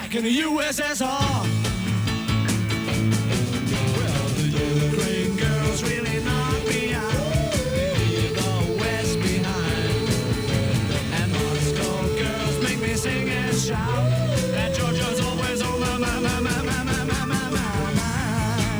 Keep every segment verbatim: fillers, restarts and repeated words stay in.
back in the U S S R. Well, the Ukraine girls really knock me out. They leave the West behind. And Moscow girls make me sing and shout. And Georgia's always on my, my, my, my, my, my, my, my, my, my.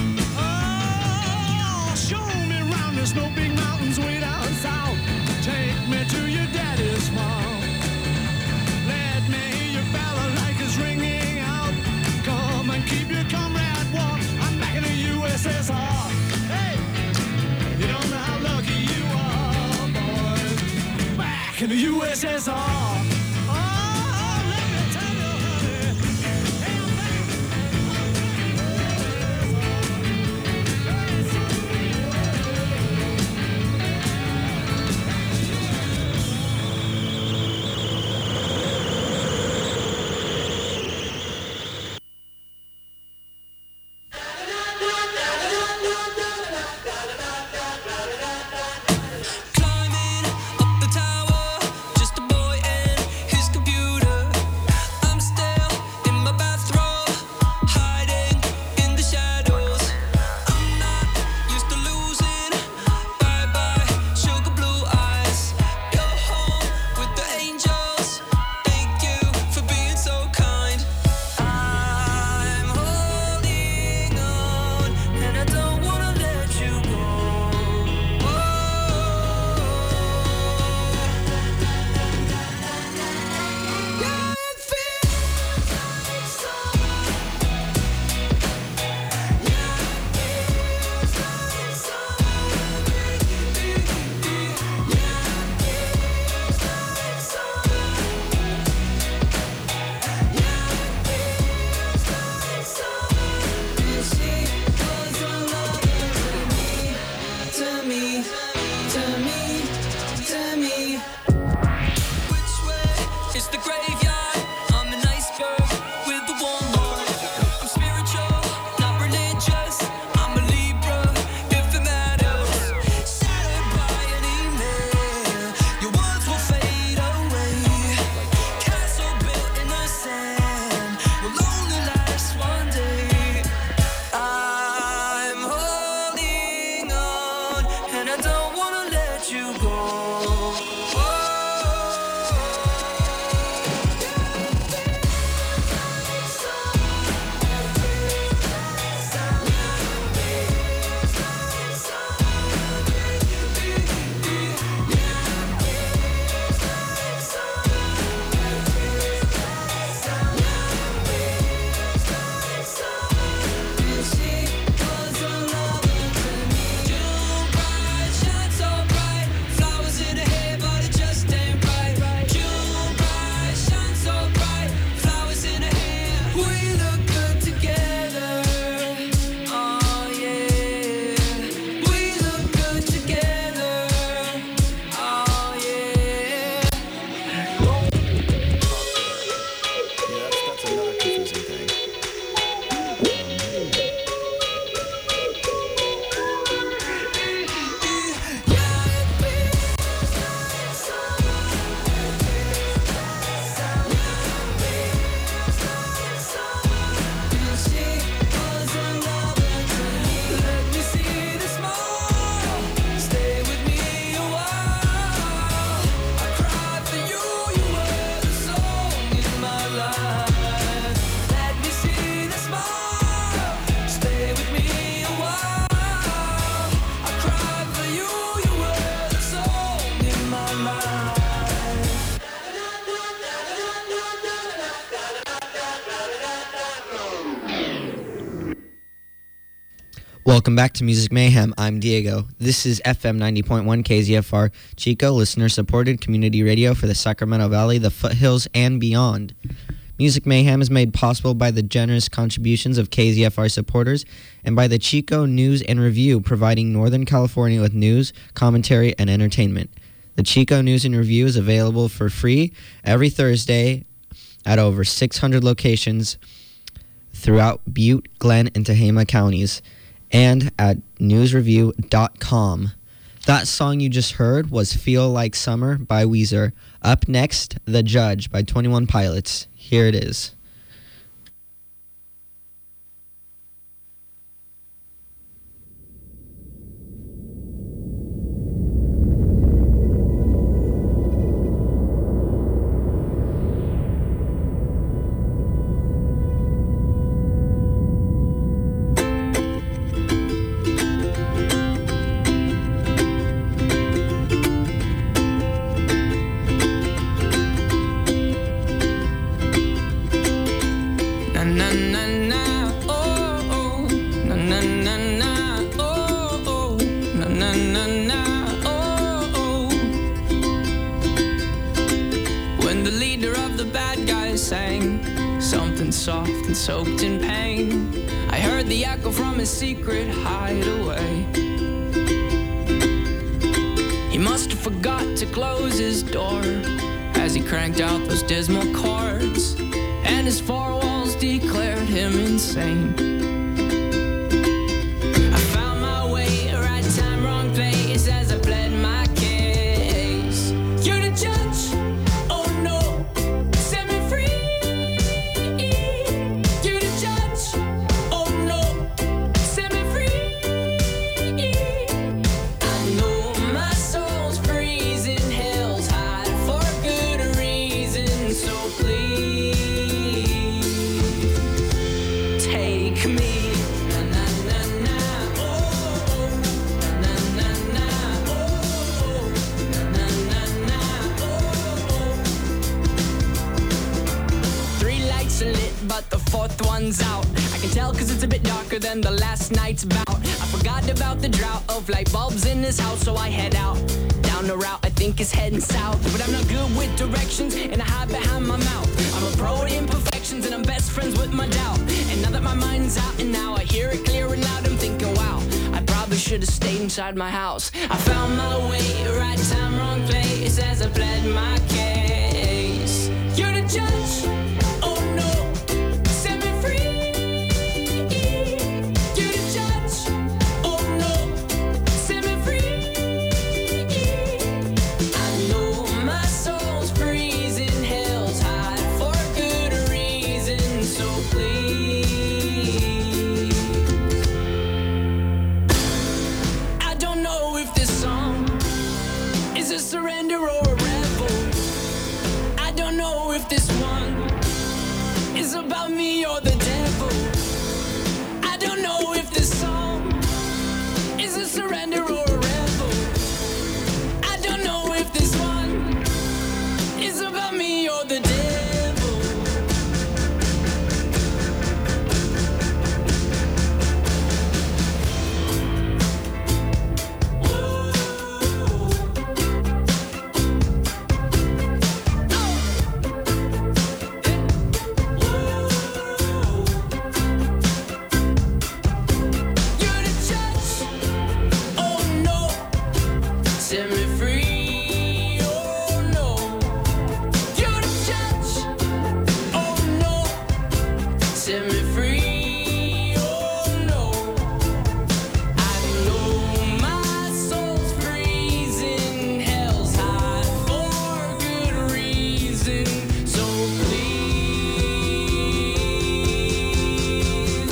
Oh, show me round, there's no big mountains way down south. Take me to your daddy's farm. Let me hear your balalaikas ringing out. Come and keep your comrade warm. I'm back in the U S S R. Hey, you don't know how lucky you are, boy. Back in the U S S R. Oh, let me tell you, honey. Hey, I'm back. Climbing up the tower, just a boy and his computer. I'm still in my bathrobe, hiding in the shadows. I'm not used to losing. Bye bye, sugar blue eyes. You're home with the angels. Thank you for being so kind. I'm holding on, and I don't wanna let you go. To me, to me, to me. Which way is the graveyard? I'm an iceberg with a warm heart. I'm spiritual, not religious. I'm a Libra, if it matters. Shattered by an email, your words will fade away. Castle built in the sand will only last one day. I'm holding on, and I don't wanna let you go. Welcome back to Music Mayhem. I'm Diego. This is F M ninety point one K Z F R Chico, listener-supported community radio for the Sacramento Valley, the foothills, and beyond. Music Mayhem is made possible by the generous contributions of K Z F R supporters and by the Chico News and Review, providing Northern California with news, commentary, and entertainment. The Chico News and Review is available for free every Thursday at over six hundred locations throughout Butte, Glenn, and Tehama counties, and at news review dot com. That song you just heard was Feel Like Summer by Weezer. Up next, The Judge by twenty-one Pilots. Here it is. sang something soft and soaked in pain. I heard the echo from his secret hideaway. He must have forgot to close his door as he cranked out those dismal chords, and his four walls declared him insane. I found my way, right time, wrong place, as I pled my case. You're the judge, oh no, set me free. You're the judge, oh no, set me free. I know my soul's freezing, hell's hot for good reason, so please take me. Na na na na, oh, na na na, oh, na na na, oh. Three lights are lit, but the fourth one's out. I can tell 'cause it's a bit darker than the last night's bout. I forgot about the drought of light bulbs in this house, so I head out down the route I think is heading south. But I'm not good with directions, and I hide behind my mouth. I'm a pro at imperfections, and I'm best friends with my doubt. And now that my mind's out, and now I hear it clear and loud, I'm thinking, wow, I probably should have stayed inside my house. I found my way, right time, wrong place, as I pled my case. You're the judge, oh no, set me free. You're the judge, oh no, set me free. I know my soul's freezing, hell's hot for good reason, so please. I don't know if this song is a surrender or a rebel. I don't know if this one is about me or the devil. I don't know if this song is a surrender or a rebel. I don't know if this one is about me or the devil. You're the judge, oh no, set me free, oh no. You're the judge, oh no, set me free, oh no. I know my soul's freezing, hell's hot for good reason, so please.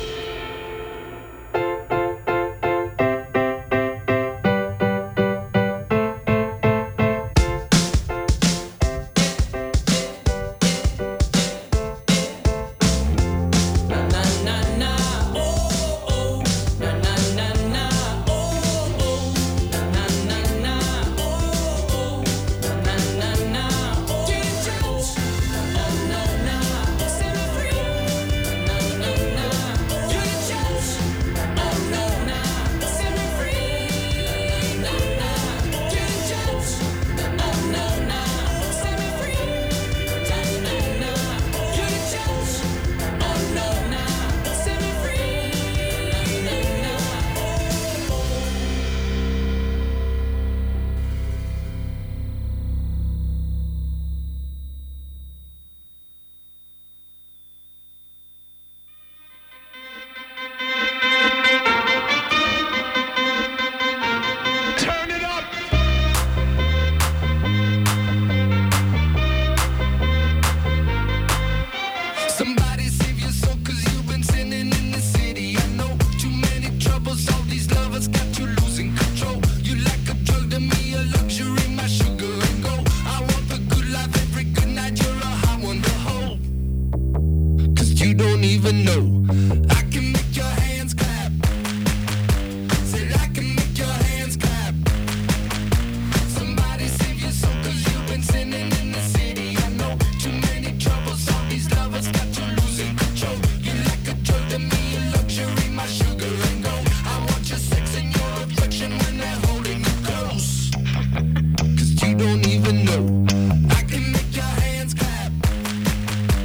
Na na na na, oh oh, na na na na, oh oh, na na na na, oh oh, na na na na, oh. You're the judge, oh no no, set me free. Na na na, you're the judge, oh no no, set me free. Na na na, you're the judge, oh no no, set me free. Na na na, you're the judge, oh no no, set me free. Na na na, Turn it up. Somebody save your soul, 'cause you've been sinning in the city. I know too many troubles, all these lovers got you losing control. You like a drug to me, a luxury, my sugar and gold. I want the good life every good night, you're a hot one to hold. 'Cause you don't even know. I can make your hands clap. Said I can make your hands clap. Somebody save your soul, 'cause you've been sinning in the city. I know too many troubles, all these lovers got you losing control. You like a drug to me, a luxury, my sugar and gold. I want your sex and your affection when they're holding you close. 'Cause you don't even know. I can make your hands clap.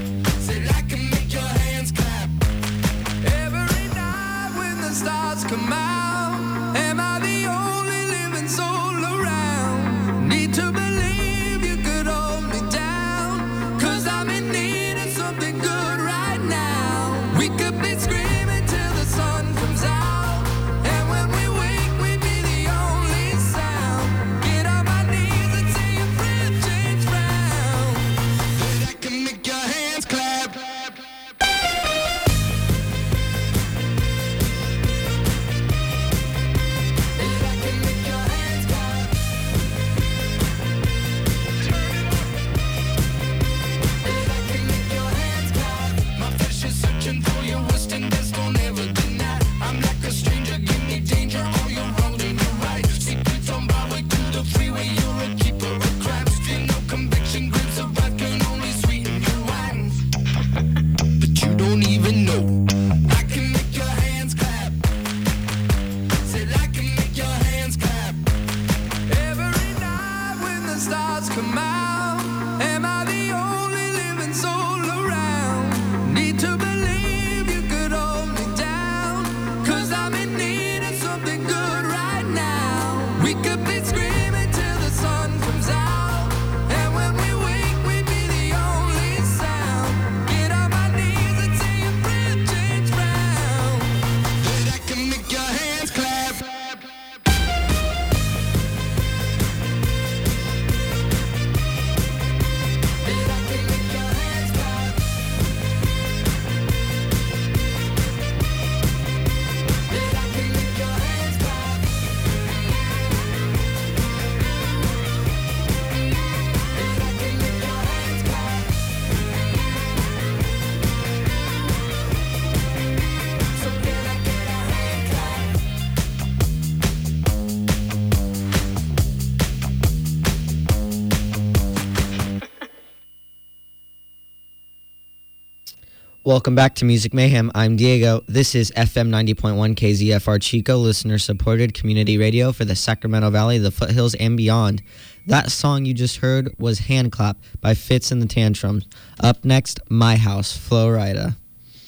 Welcome back to Music Mayhem. I'm Diego. This is F M ninety point one K Z F R Chico, listener-supported community radio for the Sacramento Valley, the foothills, and beyond. That song you just heard was Hand Clap by Fitz and the Tantrums. Up next, My House, Flo Rida.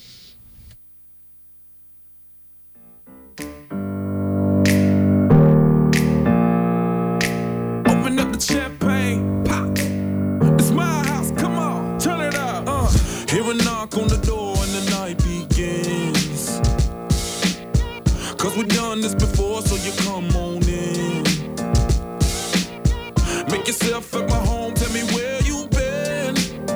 Open up the champagne, pop. It's my house, come on, turn it up. Uh. Hear a knock on the door and the night begins. Cause we've done this before, so you come on in. Make yourself at my home, tell me where you been.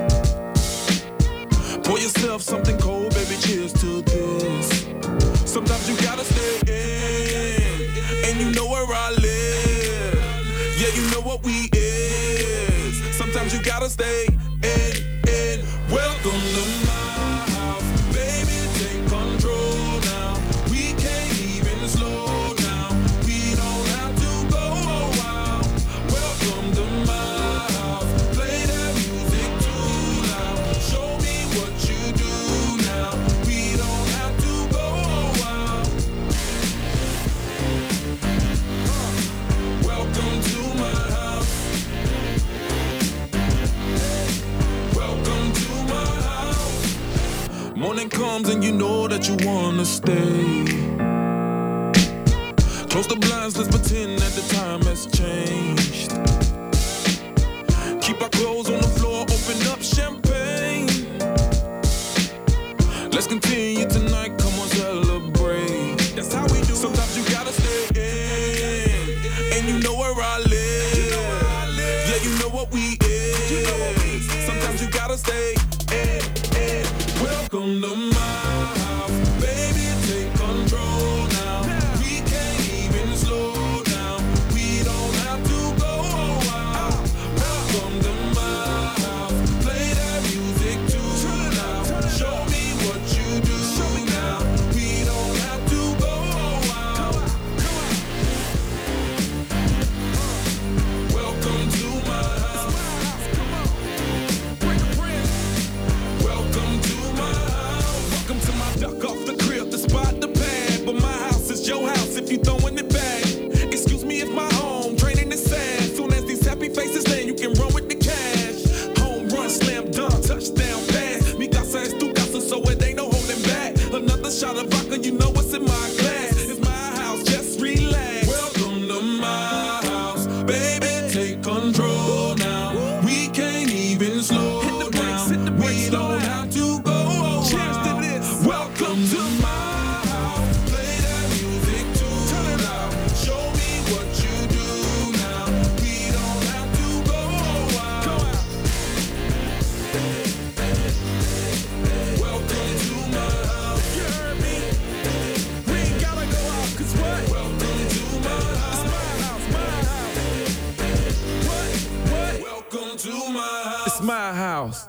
Pour yourself something cold, baby, cheers to this. Sometimes you gotta stay in, and you know where I live. Yeah, you know what we is. Sometimes you gotta stay in, in. Welcome to my house, baby, take control now. We can't even slow down. We don't have to go a while. Welcome to my house, play that music too loud. Show me what you do now. We don't have to go a while. Welcome to my house. Welcome to my house. Morning comes and you know that you wanna stay. Close the blinds, let's pretend that the time has changed. Keep our clothes on the floor, open up champagne. Let's continue tonight, come on, celebrate. That's how we do. Sometimes you gotta stay in, and you know where I live. Yeah, you know what we is. Sometimes you gotta stay in, in. Welcome to my house, baby, take control now. We can't even slow down. We don't have to go a while. Welcome to my house, play that music too loud. Show me what you do now. We don't have to go a while. Welcome to my house. Welcome to my house. Welcome to my duck off the crib, the spot, the pad. But my house is your house if you throwing it back. Excuse me if my home draining is sad. Soon as these happy faces land, you can run with the cash. Home run, slam dunk, touchdown pass. Mi casa es tu casa, so it ain't no holding back. Another shot of vodka, you know what's in my glass. It's my house, just relax. Welcome to my house, baby, take control now. We can't even slow down. We don't have to go a while. Welcome to my house, play that music too loud. Show me what you do now. We don't have to go a while. Welcome to my house. You heard me? We ain't gotta go out, 'cause what? Welcome to my house. It's my house, my house. What? What? Welcome to my house. It's my house.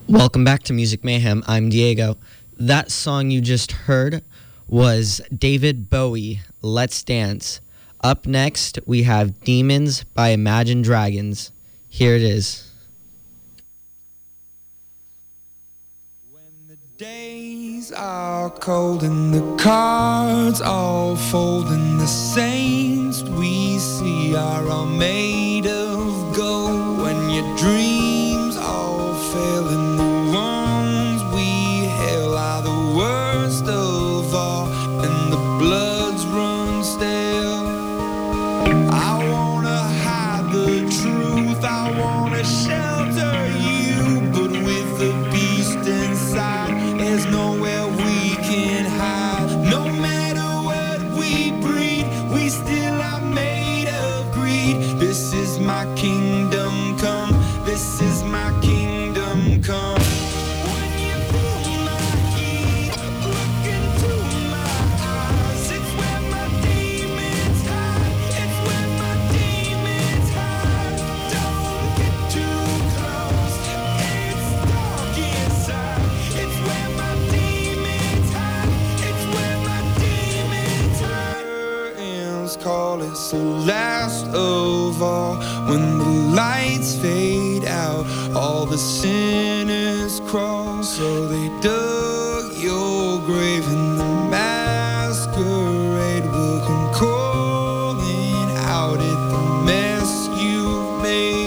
Welcome back to Music Mayhem. I'm Diego. That song you just heard was David Bowie, Let's Dance. Up next, we have Demons by Imagine Dragons. Here it is. When the days are cold and the cards all fold and the saints we see are all made of gold, when your dreams all fail and the ones we hail are the worst of all and the bloods run stale. I wanna hide the truth, I wanna shelter you, but with the beast inside, there's nowhere we can hide. No matter what we breed, we still are made of greed. This is my kingdom come, this is my kingdom come. When you feel my heat, look into my eyes, it's where my demons hide, it's where my demons hide. Don't get too close, it's dark inside, it's where my demons hide, it's where my demons hide. Curtains call it's the last of all. When the lights fade out, all the sinners crawl. So they dug your grave and the masquerade will come calling out at the mess you've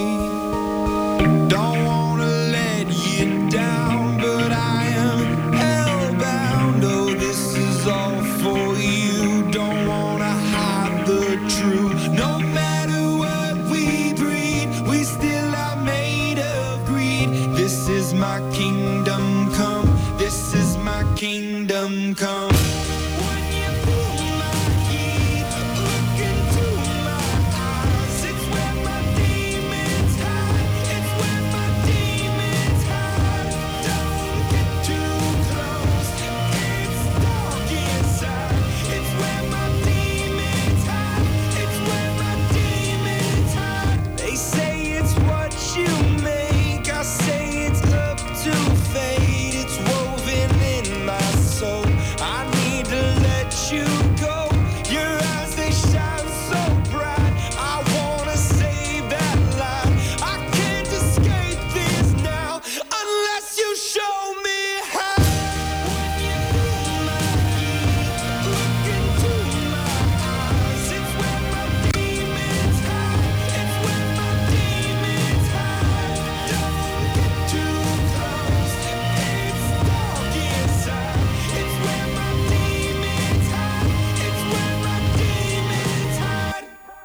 made. Don't wanna let you down, but I am hellbound. Oh, this is all for you. Don't wanna hide the truth. No matter what we breed, we still are made of greed. This is my kingdom come, this is my kingdom come. When you feel my heat, look into my eyes, it's where my demons hide, it's where my demons hide. Don't get too close, it's dark inside, it's where my demons hide, it's where my demons hide. They say it's what you make, I say it's up to fate, it's woven in my soul. I need to let you go. Your eyes, they shine so bright. I wanna save that light. I can't escape this now unless you show me how. When you feel my heat, look into my eyes, it's where my demons hide, it's where my demons hide. Don't get too close, it's dark inside, it's where my demons hide, it's where my demons hide.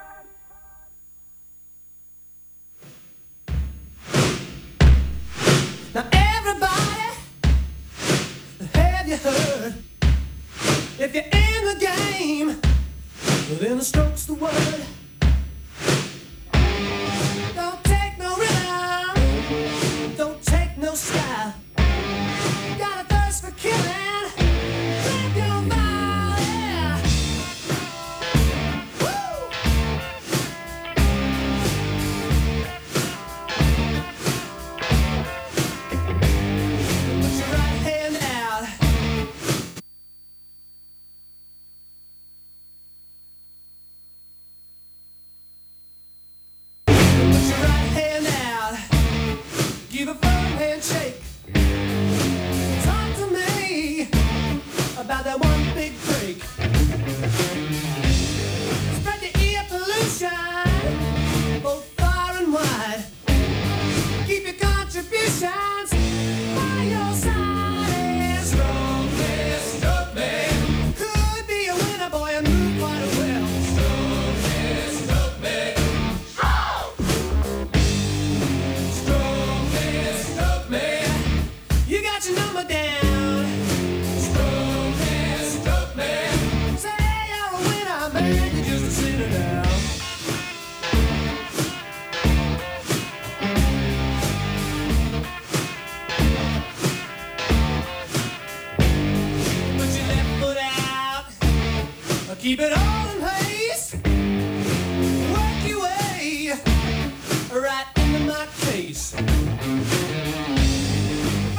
Now everybody, have you heard? If you're in the game, well, then the stroke's the word. Don't take no rhythm, don't take no style. Got a thirst for killing, grab your vial, yeah. Woo! Put your right hand out. Put your right hand out. Give a firm handshake. Talk to me about that one big break. Spread the ear pollution both far and wide. Keep your contributions by your side. And strongest of men could be a winner, boy, and move quite well. Strongest of men. Strongest of men. You got your number down. Strongest of men. Say you're a winner, man. You just a sinner now. Put your left foot out. Keep it all in place. Work your way right into my face.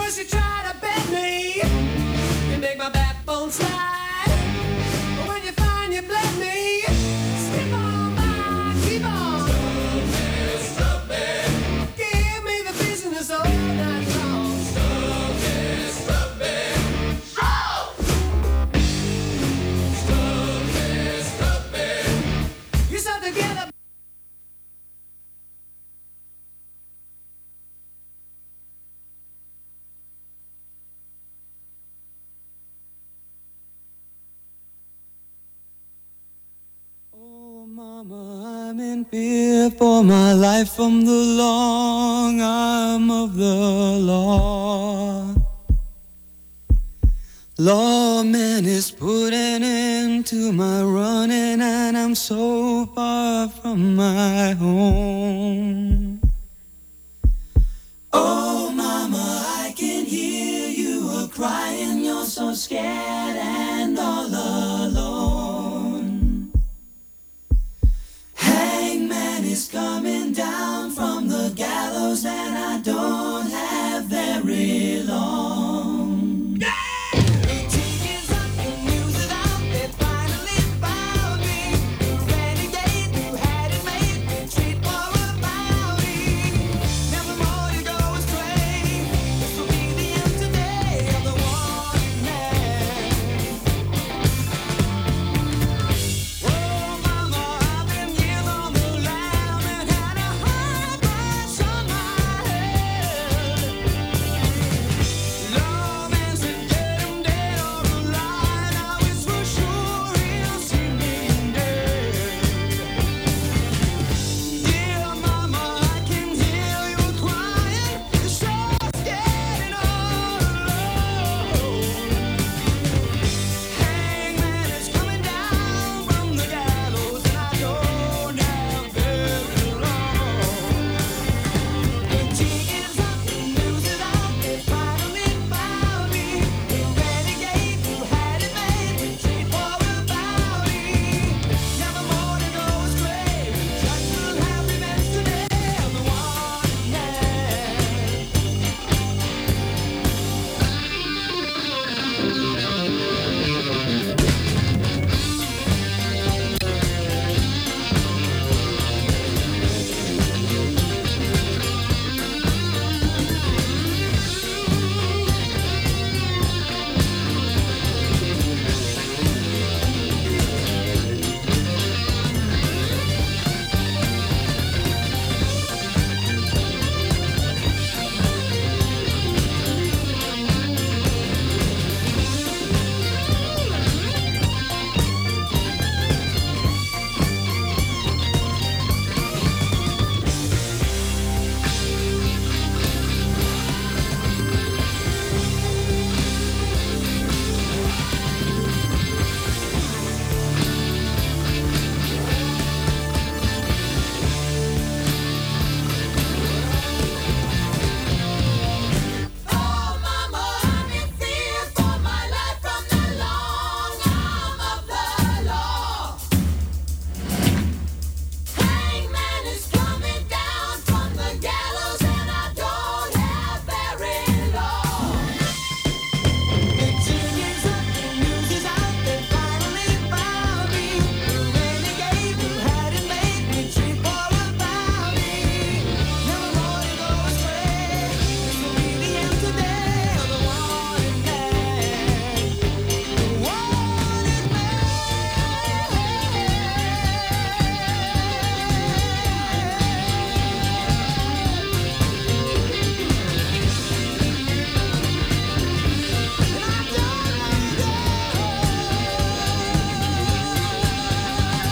in fear for my life from the long arm of the law. Lawman is putting into my running, and I'm so far from my home. Oh, mama, I can hear you a crying. You're so scared and all alone. Hangman is coming down from the gallows, and I don't have very long.